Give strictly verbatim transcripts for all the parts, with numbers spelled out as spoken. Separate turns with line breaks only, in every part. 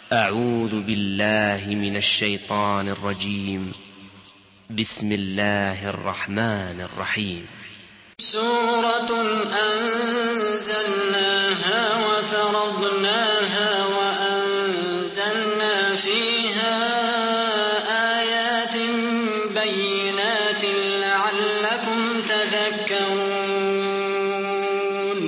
أعوذ بالله من الشيطان الرجيم. بسم الله الرحمن الرحيم.
سورة أنزلناها وفرضناها وأنزلنا فيها آيات بينات لعلكم تذكرون.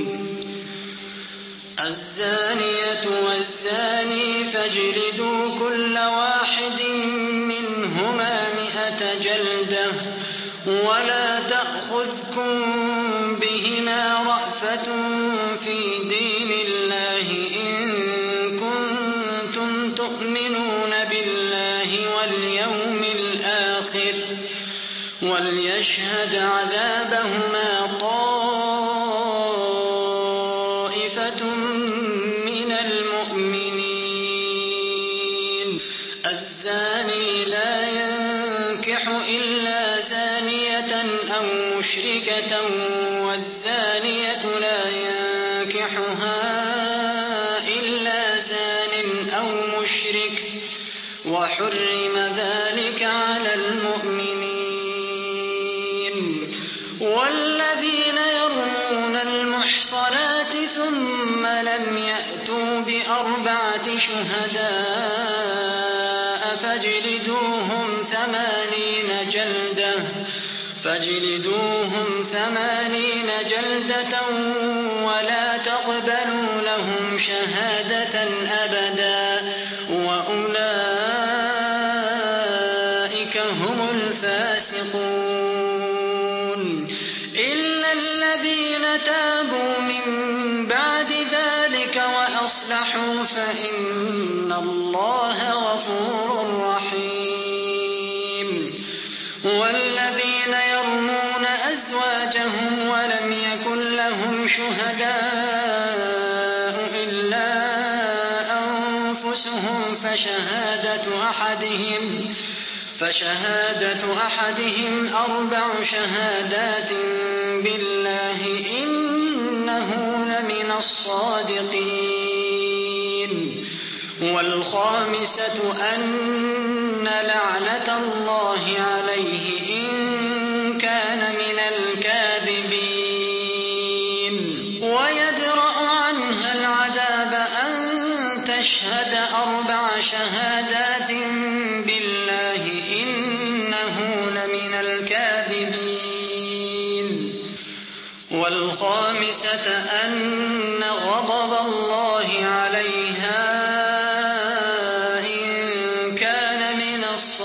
الزانية والزاني فاجلدوا كل واحد منهما مئة جلدة ولا تأخذكم بهما رأفة في دين الله إن كنتم تؤمنون بالله واليوم الآخر وليشهد عذابهما طائفة من المؤمنين. الزاني لا ينكح إلا زانية أو مشركة والزانية لا ينكحها إلا زان أو مشرك وحرم ذلك على المؤمنين. والذين يرمون المحصنات ثم لم يأتوا بأربعة شهداء فاجلدوهم ثمانين جلدة فاجلدوهم ثمانين جلدة ولا تقبلوا لهم شهادة أبدا وأولئك هم الفاسقون. إلا الذين تابوا من بعد ذلك وأصلحوا فإن الله غفور رحيم. والذين يرمون أزواجهم ولم يكن لهم شهداء إلا أنفسهم فشهادة أحدهم فشهادة أحدهم أربع شهادات بالله إنه لمن الصادقين. والخامسة أن لعنة الله عليه إن كان من الكاذبين. ويدرأ عنها العذاب أن تشهد أربع شهادات بالله إنه لمن الكاذبين. والخامسة أن غضب الله عليها إن كان من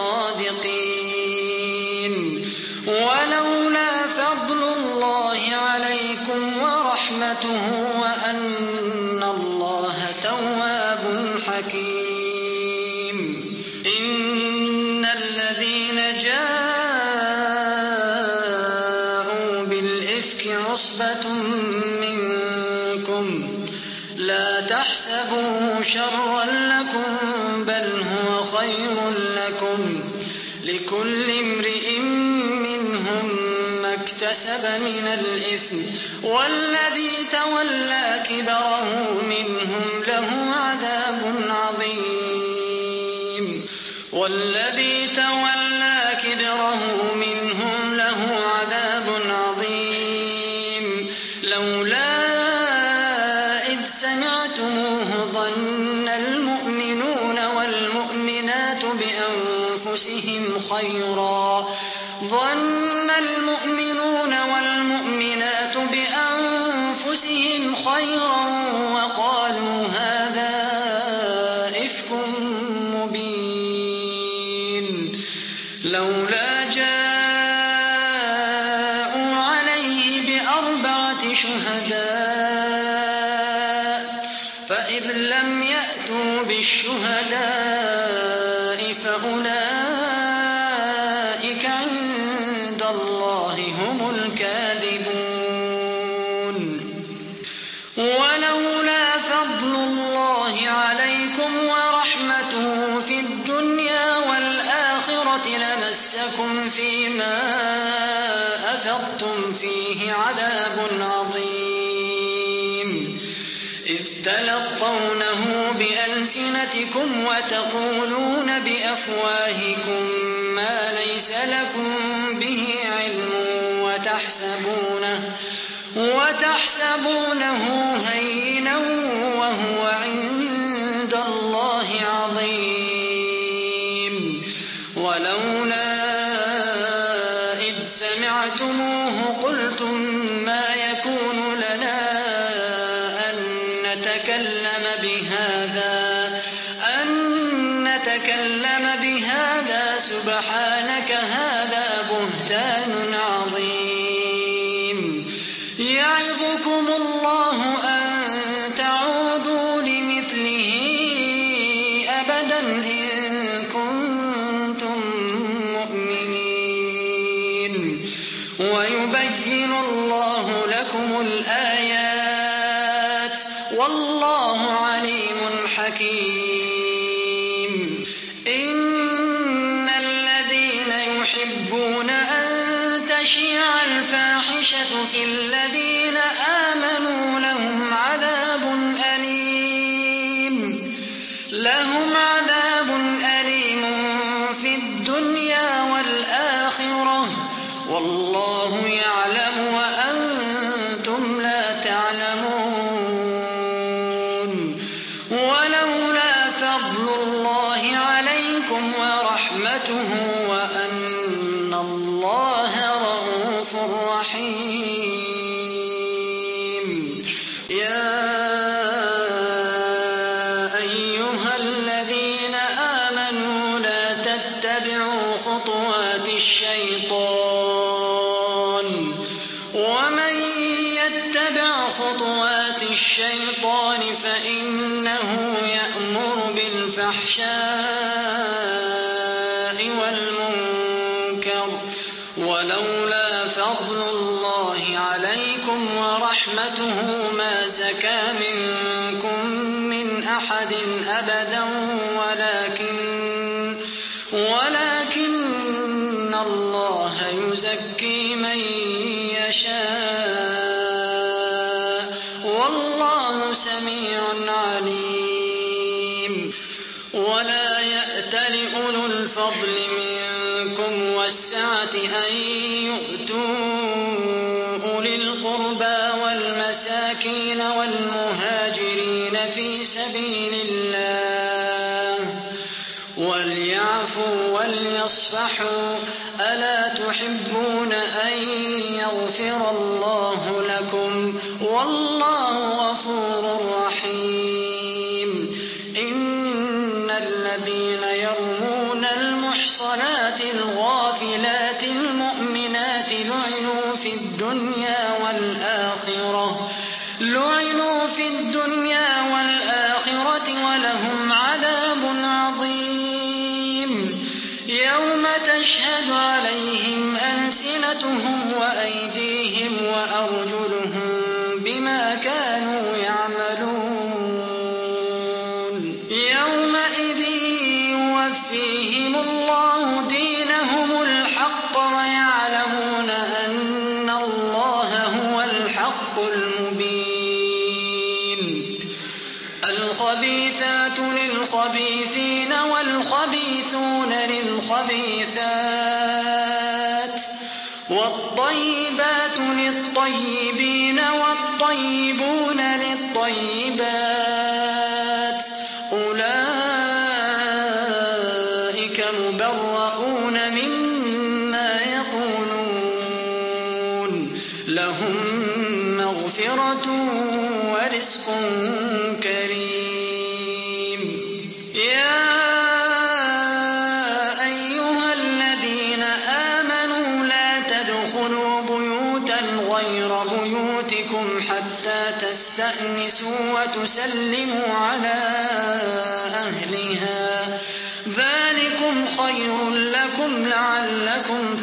الصادقين. ولولا فضل الله عليكم ورحمته وأن الله تواب حكيم. إن الذين جاءوا بالإفك عصبة منكم لا تحسبوه شرا لكم بل هو خير لكم لكل امرئ منهم ما اكتسب من الإثم والذي تولى كبره منهم له عذاب عظيم. والذي تولى كبره منهم له عذاب عظيم. لولا إذ سمعتموه ظن المؤمنون والمؤمنات بأنفسهم خيرا ظن المؤمنون والمؤمنات بأنفسهم خيرا وقالوا هذا إفك مبين. لولا جاءوا عليه بأربعة شهداء فإذ لم يأتوا بالشهداء فأولئك عند الله هم الكاذبون. ولولا فضل الله عليكم ورحمته في الدنيا والآخرة لمسكم فيما أفضتم فيه عذاب عظيم. إذ تلقونه بألسنتكم ألسنتكم وتقولون بأفواهكم ما ليس لكم به علم وتحسبونه, وتحسبونه هينا وهو عند الله عظيم. ولولا إذ سمعتموه قلتم ما يكون لنا أن نتكلم بهذا, أن نتكلم بهذا سبحانك هذا بهتان عظيم. يعظكم الله أن تعودوا لمثله أبدا إن كنتم مؤمنين, ويبين الله لكم الآيات والله عليم حكيم. إن الذين يحبون أن تشيع الفاحشة في الذين آمنوا لهم عذاب أليم, لهم عذاب أليم في الدنيا والآخرة والله يعلم وأنتم لا تعلمون. ولولا فضل الله عليكم ورحمته وأن الله رؤوف رحيم. يا أيها الذين آمنوا لا تتبعوا خطوات الشيطان, ومن يتبع خطوات الشيطان فإنه يأمر بالفحشاء والمنكر. ولولا فضل الله عليكم ورحمته ما زكى منكم من أحد أبدا ولكن ولكن الله يزكي من يشاء والله سميع عليم. ولا يأتل أولو الفضل منكم والسعة أن يؤتوا أولي القربى والمساكين والمهاجرين في سبيل الله وليعفوا وليصفحوا, ألا تحبون أن يغفر الله لكم والله غفور رحيم. إن الذين يرمون المحصنات الغافلات المؤمنات لعنوا في الدنيا والآخرة لعنوا في الدنيا والآخرة ولهم عذاب عظيم. يوم تشهد عليهم ألسنتهم وأيديهم وأرجلهم بما كانوا يعملون. يومئذ يوفيهم الله دينهم الحق ويعلمون أن الله هو الحق المبين. الخبيثات للخبيثين والخبيثون للخبيثات والطيبات للطيبين والطيبون للطيبات أولئك مبرؤون مما يقولون لهم مغفرة ورزق كريم. يا أيها الذين آمنوا لا تدخلوا بيوتا غير بيوتكم حتى تستأنسوا وتسلموا على أهلها ذلكم خير لكم لعلكم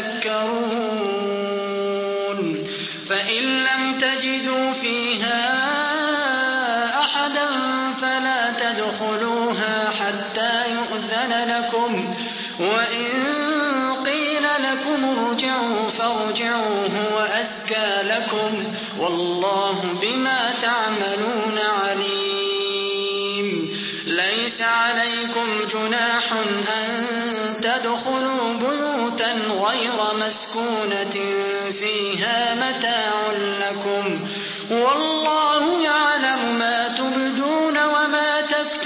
تذكرون. فإن لم تجدوا فيها أحدا فلا تدخلوها حتى يؤذن لكم، وإن قيل لكم ارجعوا فارجعوا هو أزكى لكم والله بما تعملون عليم. ليس عليكم عليكم جناح أن تدخلوا بيوتا غير مسكونة فيها متاع لكم والله يعلم ما تبدون وما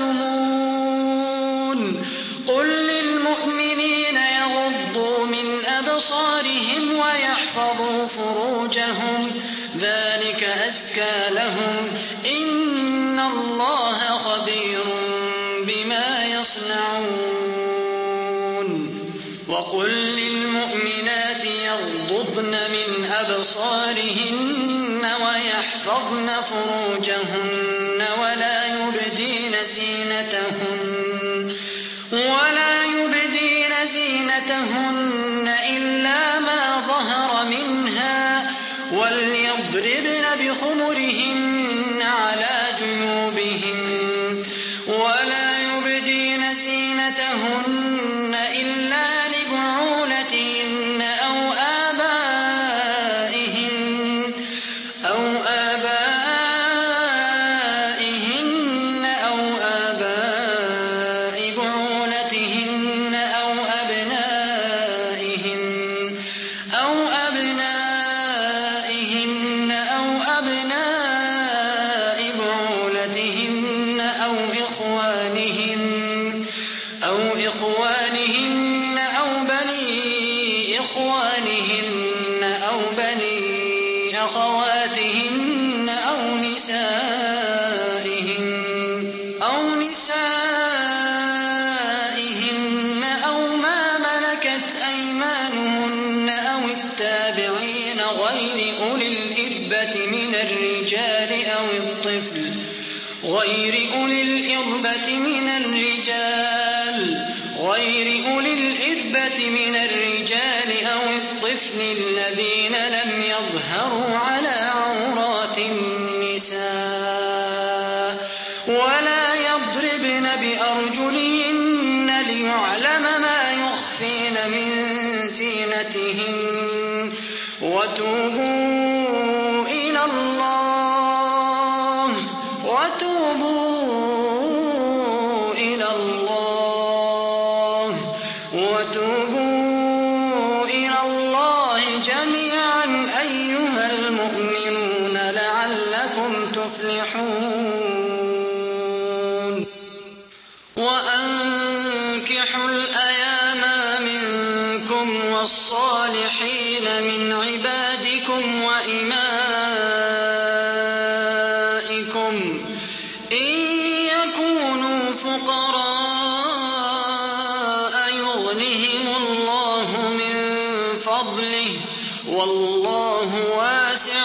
تكتمون. قل للمؤمنين يغضوا من أبصارهم ويحفظوا فروجهم ذلك أزكى لهم إن الله خبير بما يصنعون. وقل للمؤمنات يغضضن من أبصارهن ويحفظن فروجهن ولا يبدين زينتهن ولا يبدين زينتهن إلا ما ظهر منها وليضربن بخمرهن على جيوبهن ولا يبدين زينتهن إلا لبعولتهن أو آبائهن أو آبائهن أو آباء بعولتهن أو أبنائهن أو أبنائهن أو أبناء بعولتهن أو إخوانهن أو إخوانهن أو بني إخوانهن أو بني أخواتهن أو نسائهن أو نسائهن أو ما ملكت أيمانهن أو التابعين غير أولي الإربة من الرجال أو الطفل غير أولي الإربة من الرجال غير أولي الإربة من الرجال أو الطفل الذين لم يظهروا على عورات النساء ولا يضربن بأرجلهن ليعلم ما يخفين من زينتهن وتوبوا إلى الله وتوبوا إلى الله وتوبوا إلى الله جميعا أيها المؤمنون لعلكم تفلحون. وأنكحوا الأيام منكم والصالحين من عبادكم وإمائكم إن يكونوا فقراء يغنهم الله من فضله والله واسع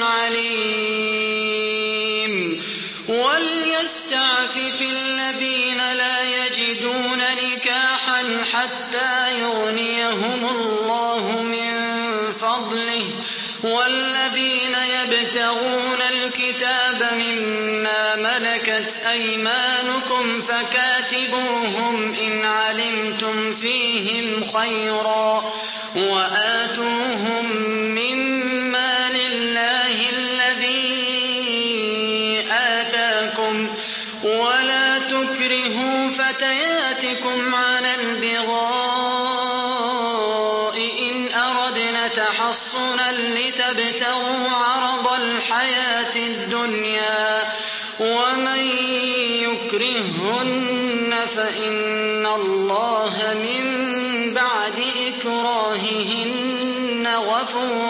عليم. وليستعفف الذين لا يجدون نكاحا حتى يغنيهم الله من فضله والذين يبتغون الكتاب مما ملكت أيمانكم فكاتبوهم إن علمتم فيهم خيرا وآتوهم مما لله الذي آتاكم ولا تكرهوا فتياتكم على البغاء إن أردنا تحصنا لتبتغوا عرض الحياة الدنيا ومن يكرهن فإن الله من بعد إكراههن غفور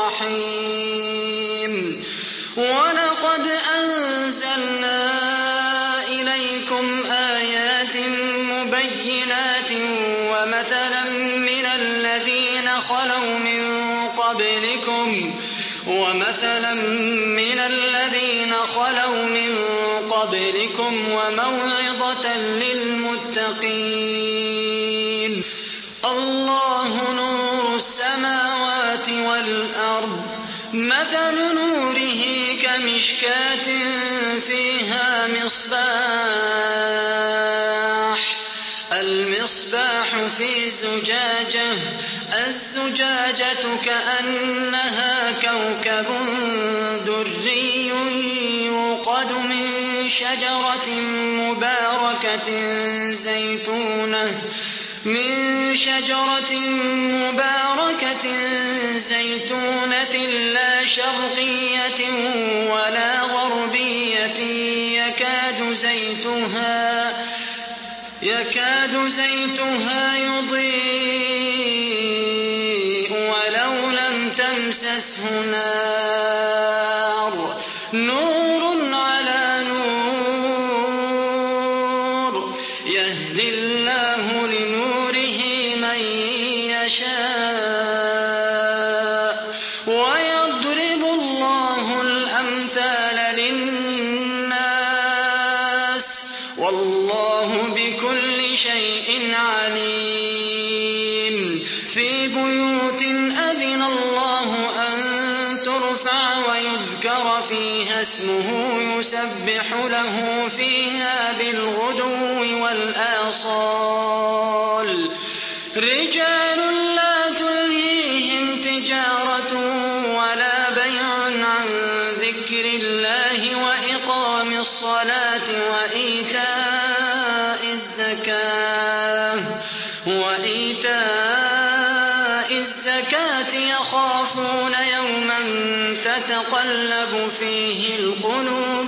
رحيم. ولقد أنزلنا إليكم آيات مبينات ومثلا من الذين خلوا من قبلكم ومثلا من الذين خلوا من قبلكم وموعظة للمتقين. الله نور السماوات والأرض مثل نوره كمشكاة فيها مصباح المصباح في زجاجة الزجاجة كأنها كوكب دري يوقد من شجرة مباركة زيتونة من شجرة مباركة زيتونة لا شرقية ولا غربية يكاد زيتها يكاد زيتها يضيء ولو لم تمسسه نار نور على نور يهدي الله لنوره من يشاء ويضرب الله الأمثال للناس والله بكل شيء عليم في بيوت أذن الله أن ترفع ويذكر فيها اسمه يسبح له فيها بالغدو والآصال رجال لا تلهيهم تجارة ولا بيع عن ذكر الله وإقام الصلاة وإيتاء الزكاة وإيتاء الزكاة يخافون يوما تتقلب فيه القلوب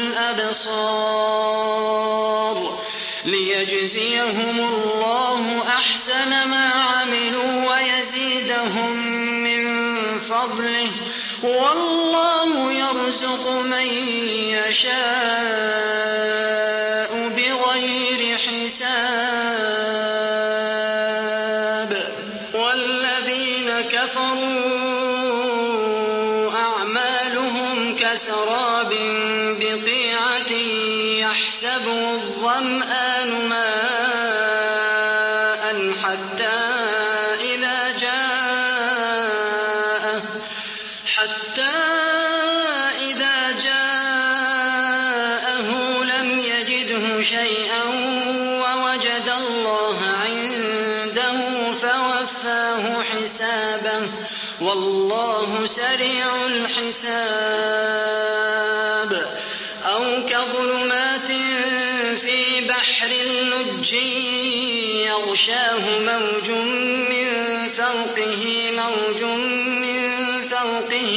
والأبصار ليجزيهم الله أحسن ما عملوا ويزيدهم من فضله والله يرزق من يشاء بغير حساب والذين كفروا أعمالهم كسراب بقيعة يحسبه الظمآن ماء حتى إذا جاءه حتى إذا جاءه لم يجده شيئا ووجد الله عنده فوفاه حسابه والله سريع الحساب أو كظلمات في بحر لج يغشاه موج من فوقه موج من فوقه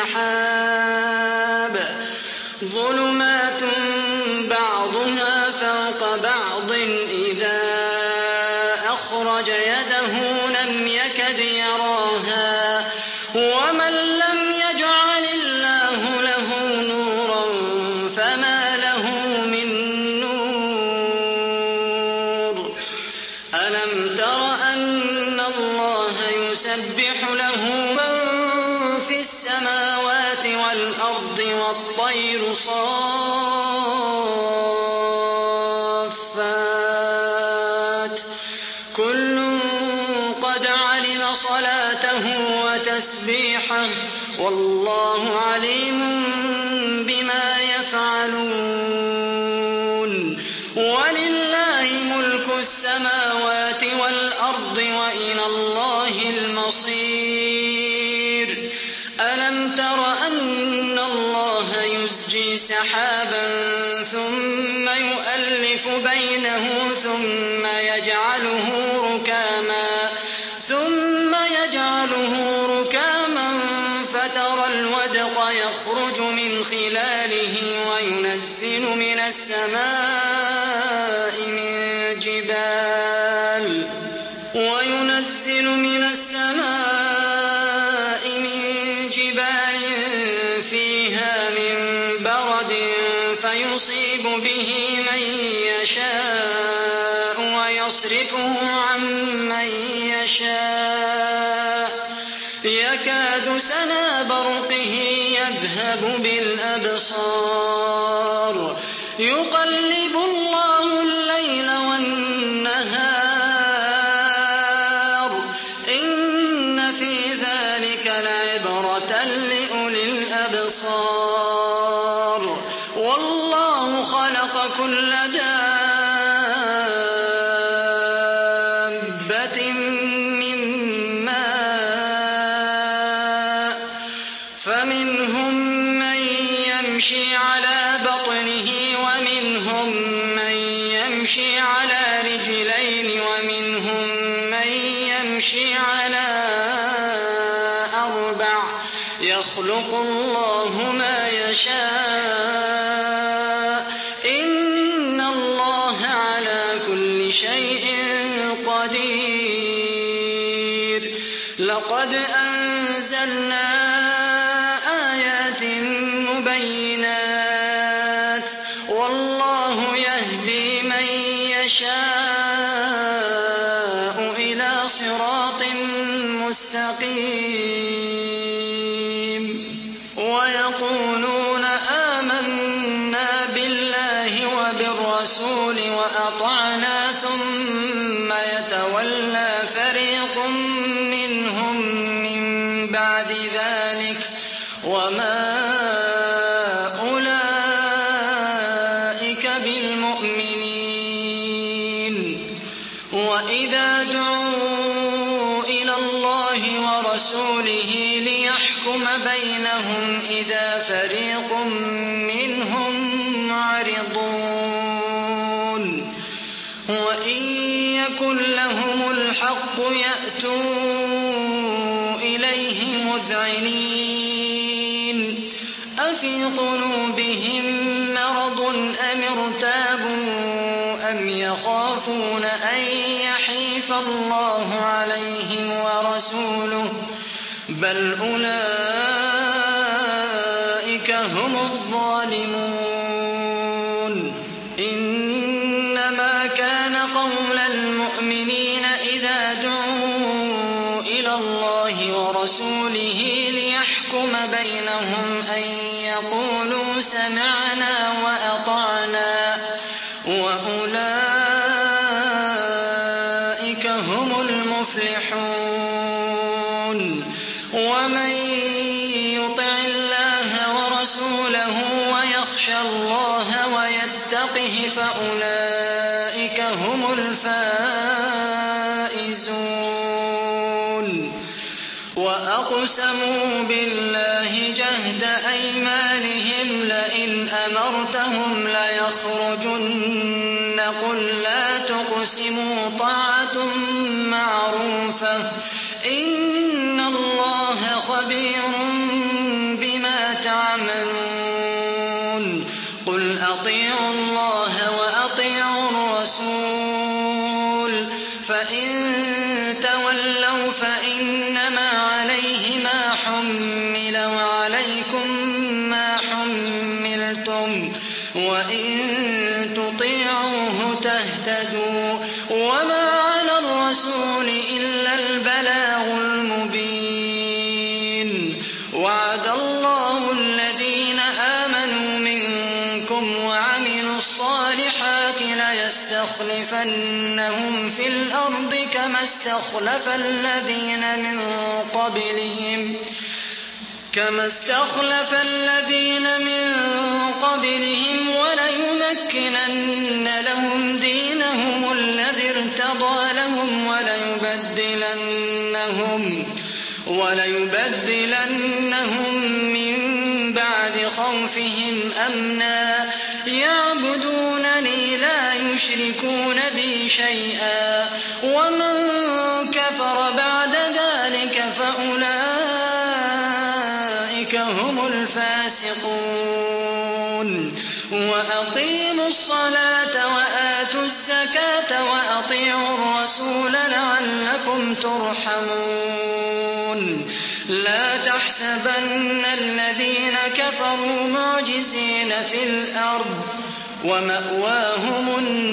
سحاب ظلمات بعضها فوق بعض إذا أخرج يده لم يكد يراها ومن لم يجعل الله له نورا فما له من نور ألم تر أن الله يسبح له من في السماوات والأرض والطير صافات كل قد علم صلاته وتسبيحه والله عليم بما يفعلون ولله ملك السماوات والأرض وإلى الله المصير ألم تر أن الله يزجي سحابا ثم يؤلف بينه ثم يجعله ركاما ثم يجعله ركاما فترى الودق يخرج من خلاله وينزل من السماء من جبال وينزل من السماء من جبال فيها من برد فيصيب به من يشاء ويصرفه عن من يشاء يكاد سنا برقه يذهب بالأبصار يقلب الله الليل والنهار إن في ذلك لعبرة لأولي الأبصار والله خلق كل دابة من ماء فمنهم من يمشي على بطنه يمشي على أربع يخلق الله ما يشاء إن الله على كل شيء قدير. لقد أنزلنا آيات مبينات والله يهدي من يشاء إلى صراط مستقيم. ويقولون آمنا بالله وبالرسول وأطعنا ثم يتولى فريق منهم من بعد ذلك وما أولئك بالمؤمنين. وإذا دعوا إلى الله ورسوله ليحكم بينهم إذا فريق منهم معرضون. وإن يكن لهم الحق يأتوا إليه مذعنين. أفي قلوبهم مرض أم ارتابوا أم يخافون أن يحيف الله عليهم ورسوله بل أولئك هم الظالمون. إنما كان قول المؤمنين إذا دعوا إلى الله ورسوله ليحكم بينهم أن يقولوا سمعنا وأطعنا وأولئك هم المفلحون. ومن يطع الله ورسوله ويخشى الله ويتقه فأولئك هم الفائزون. وأقسموا بالله جهد أيمانهم لئن أمرتهم ليخرجن قل لا تقسموا طاعة معروفة إن الله خبير بما تعملون. قل أطيعوا الله وأطيعوا الرسول فإن تولوا فإنما عليه ما حمل وعليكم ما حملتم وإن تطيعوه تهتدوا وما على الرسول إلا البلاغ المبين. وعد الله الذين آمنوا منكم وعملوا الصالحات ليستخلفنهم في الأرض كما استخلف الذين من قبلهم كما استخلف الذين من قبلهم وليمكنن لهم دينهم الذي ارتضى لهم وليبدلنهم وليبدلنهم من بعد خوفهم أمنا يعبدونني لا يشركون بي شيئا ومن كفر بعد ذلك فأولئك هم الفاسقون. وأقيموا الصلاة وآتوا الزكاة وأطيعوا الرسول لعلكم ترحمون. لا تحسبن الذين كفروا معجزين في الأرض ومأواهم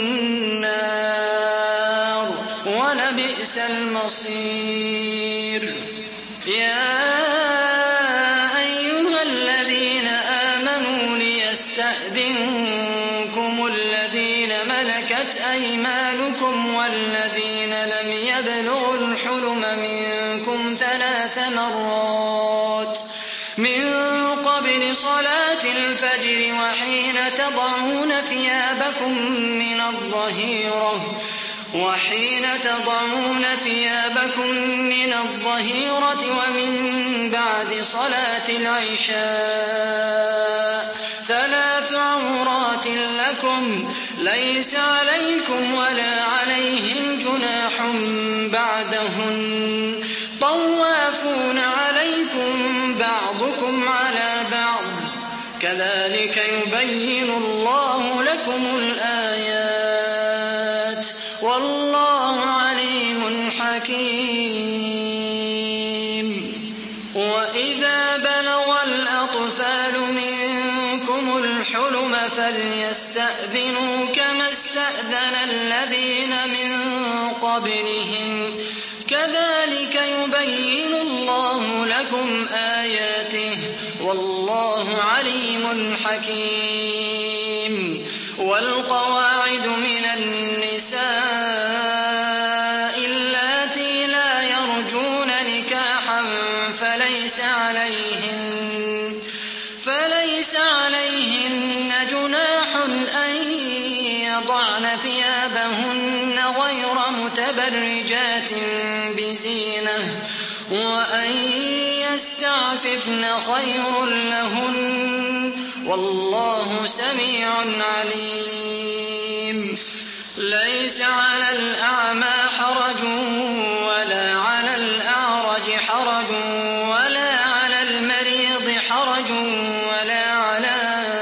النار ولبئس المصير. يا أيها الذين آمنوا ليستأذنكم الذين ملكت أيمانكم والذين لم يبلغوا الحلم منكم ثلاث مرات من قبل صلاة الفجر وحين تضعون ثيابكم من الظهيرة وحين تضعون ثيابكم من الظهيرة ومن بعد صلاة العشاء ثلاث عورات لكم ليس عليكم ولا عليهم جناح بعدهن لكم الآيات والله عليم حكيم. وإذا بلغ الأطفال منكم الحلم فليستأذنوا كما استأذن الذين من قبلهم كذلك يبين الله لكم آياته والله عليم حكيم. والقواعد من النساء اللاتي لا يرجون نكاحا فليس عليهن فليس عليهن جناح أن يضعن ثيابهن غير متبرجات بزينة وأن يستعففن خير لهن والله سميع عليم. ليس على الأعمى حرج ولا على الأعرج حرج ولا على المريض حرج ولا على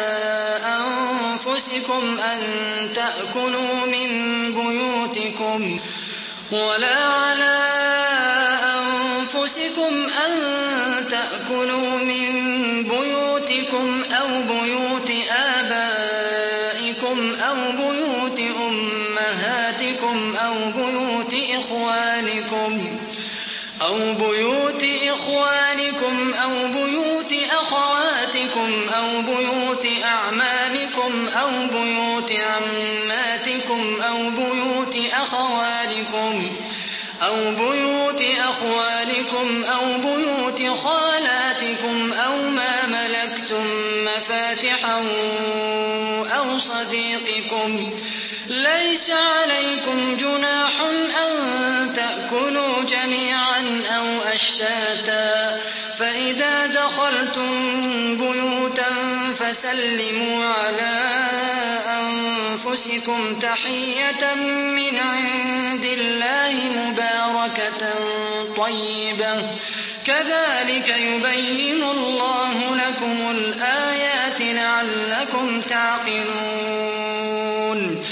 أنفسكم أن تأكلوا من بيوتكم ولا على أنفسكم أن تأكلوا من بيوتكم أو بيوت آبائكم أو بيوت أمهاتكم أو بيوت إخوانكم أو بيوت إخوانكم أو بيوت أخواتكم أو بيوت أعمامكم أو بيوت عماتكم أو بيوت أخوالكم أو بيوت أخوالكم أو بيوت خالاتكم أو ما ملكتم مفاتحه أو صديقكم. ليس عليكم جناح أن تأكلوا جميعا أو أشتاتا فإذا دخلتم بيوتا فسلموا على أنفسكم تحية من عند الله مباركة طيبة كذلك يبين الله لكم الآيات لعلكم تعقلون.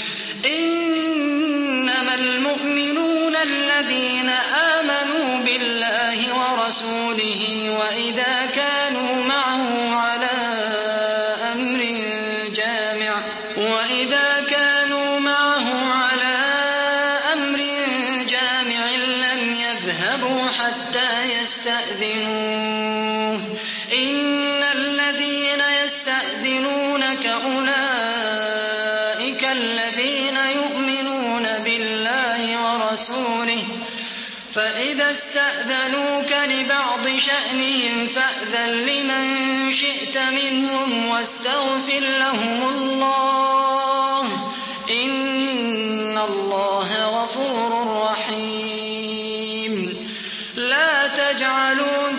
إنما المؤمنون الذين آمنوا بالله ورسوله وإذا كانوا معه على أمر جامع وإذا كانوا معه على أمر جامع لم يذهبوا حتى يستأذنوه. إن الذين يستأذنونك أولئك الذين يؤمنون بالله ورسوله فإذا استأذنوك لبعض شأنهم فأذن لمن شئت منهم واستغفر لهم الله إن الله غفور رحيم. لا تجعلوا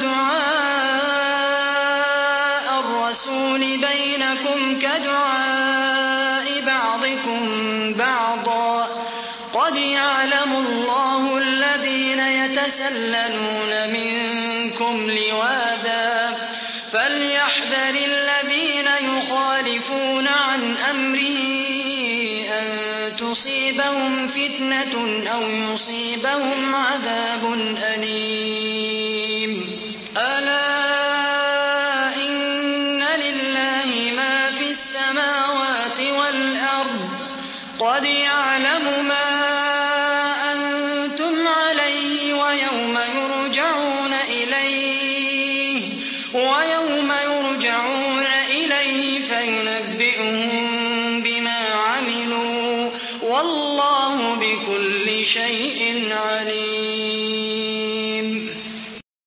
دعاء الرسول بينكم كدعاء بعضكم بعضا قد يعلم الله الذين يتسللون منكم لواذا فليحذر الذين يخالفون عن أمره أن تصيبهم فتنة أو يصيبهم عذاب أليم. ألا إن لله ما في السماوات والأرض قد يعلم ما أنتم عليه ويوم يرجعون إليه ويوم يرجعون إليه فينبئهم بما عملوا والله بكل شيء عليم.